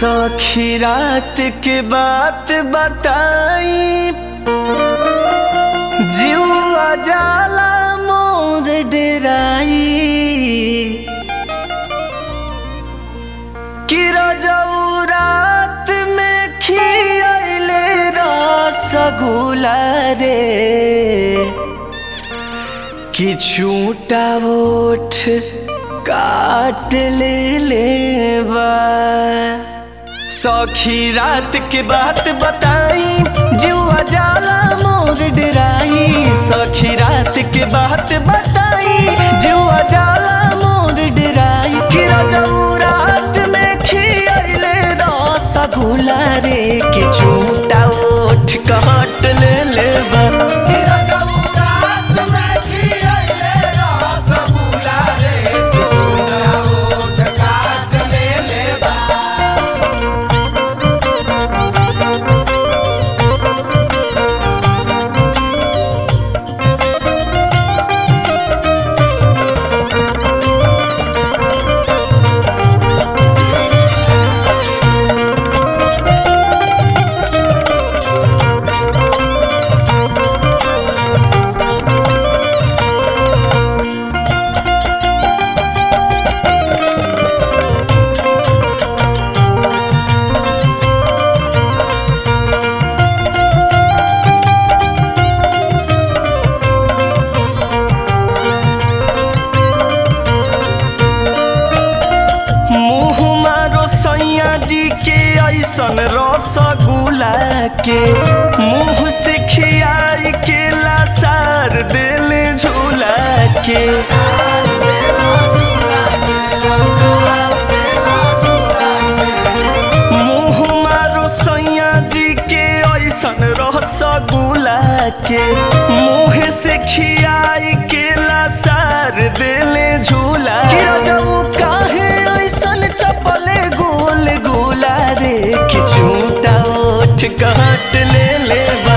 सखी रात के बात बताई जीवा जाला मोर डेराई कि रजऊ रात में खियाइले रसगुल्ला रे कि छूटा ओठ काट ले बा। सखी रात के बात बताई जुआ जाला मोर डेराई। सखी रात के बात बताई जुआ जाला मोर डेराई कि रजऊ रात में खियाइले रसगुल्ला रे कि झूठा ओठ काट ले बा। ऐसन रसगुल्ला के मुँह से खियाई के लासार दिल झूला के मुँह मारो सैया जी के ऐसन रसगुल्ला के मुँह से खियाई के लासार दिल झूला के रजऊ काहे ऐसन चपले गोल गोला रे कि झूठा ओठ काट ले बा।